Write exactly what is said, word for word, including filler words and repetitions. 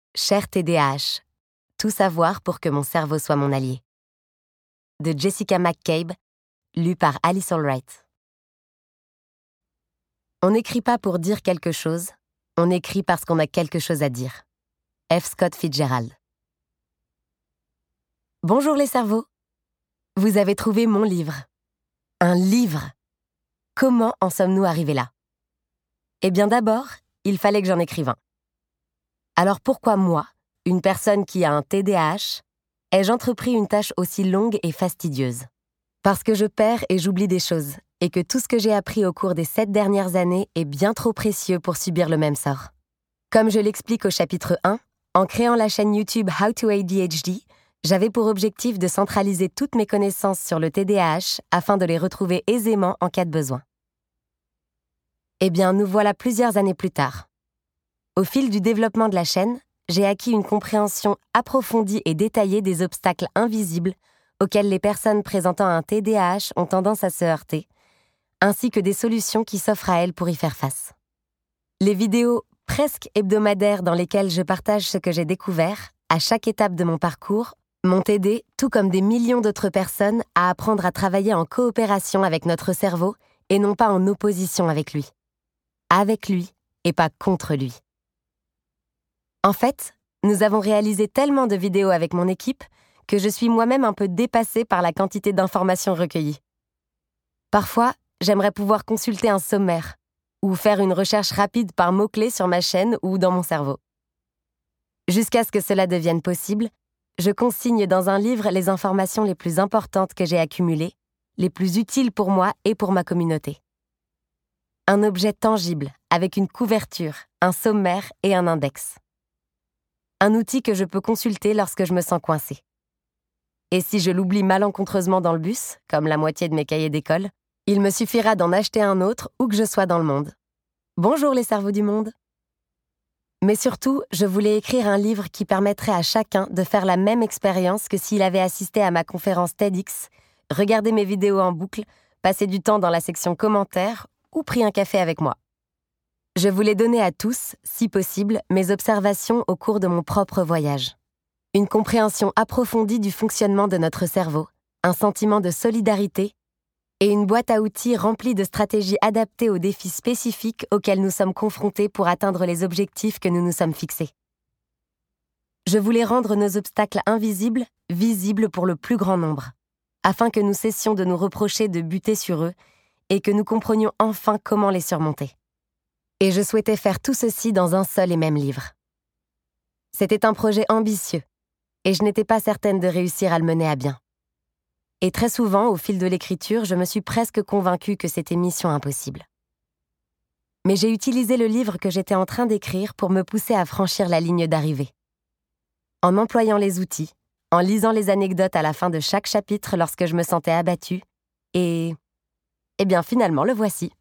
Cher T D A H, tout savoir pour que mon cerveau soit mon allié. De Jessica McCabe, lu par Alice Allwright. On n'écrit pas pour dire quelque chose, on écrit parce qu'on a quelque chose à dire. F. Scott Fitzgerald. Bonjour les cerveaux. Vous avez trouvé mon livre. Un livre. Comment en sommes-nous arrivés là? Eh bien d'abord, il fallait que j'en écrive un. Alors pourquoi moi, une personne qui a un T D A H, ai-je entrepris une tâche aussi longue et fastidieuse? Parce que je perds et j'oublie des choses, et que tout ce que j'ai appris au cours des sept dernières années est bien trop précieux pour subir le même sort. Comme je l'explique au chapitre un, en créant la chaîne YouTube How to A D H D, j'avais pour objectif de centraliser toutes mes connaissances sur le T D A H afin de les retrouver aisément en cas de besoin. Eh bien, nous voilà plusieurs années plus tard. Au fil du développement de la chaîne, j'ai acquis une compréhension approfondie et détaillée des obstacles invisibles auxquels les personnes présentant un T D A H ont tendance à se heurter, ainsi que des solutions qui s'offrent à elles pour y faire face. Les vidéos presque hebdomadaires dans lesquelles je partage ce que j'ai découvert, à chaque étape de mon parcours, m'ont aidé, tout comme des millions d'autres personnes, à apprendre à travailler en coopération avec notre cerveau et non pas en opposition avec lui. Avec lui et pas contre lui. En fait, nous avons réalisé tellement de vidéos avec mon équipe que je suis moi-même un peu dépassée par la quantité d'informations recueillies. Parfois, j'aimerais pouvoir consulter un sommaire ou faire une recherche rapide par mots-clés sur ma chaîne ou dans mon cerveau. Jusqu'à ce que cela devienne possible, je consigne dans un livre les informations les plus importantes que j'ai accumulées, les plus utiles pour moi et pour ma communauté. Un objet tangible, avec une couverture, un sommaire et un index. Un outil que je peux consulter lorsque je me sens coincée. Et si je l'oublie malencontreusement dans le bus, comme la moitié de mes cahiers d'école, il me suffira d'en acheter un autre où que je sois dans le monde. Bonjour les cerveaux du monde. Mais surtout, je voulais écrire un livre qui permettrait à chacun de faire la même expérience que s'il avait assisté à ma conférence TEDx, regardé mes vidéos en boucle, passé du temps dans la section commentaires ou pris un café avec moi. Je voulais donner à tous, si possible, mes observations au cours de mon propre voyage. Une compréhension approfondie du fonctionnement de notre cerveau, un sentiment de solidarité et une boîte à outils remplie de stratégies adaptées aux défis spécifiques auxquels nous sommes confrontés pour atteindre les objectifs que nous nous sommes fixés. Je voulais rendre nos obstacles invisibles, visibles pour le plus grand nombre, afin que nous cessions de nous reprocher de buter sur eux et que nous comprenions enfin comment les surmonter. Et je souhaitais faire tout ceci dans un seul et même livre. C'était un projet ambitieux, et je n'étais pas certaine de réussir à le mener à bien. Et très souvent, au fil de l'écriture, je me suis presque convaincue que c'était mission impossible. Mais j'ai utilisé le livre que j'étais en train d'écrire pour me pousser à franchir la ligne d'arrivée. En employant les outils, en lisant les anecdotes à la fin de chaque chapitre lorsque je me sentais abattue, et... Eh bien, finalement, le voici.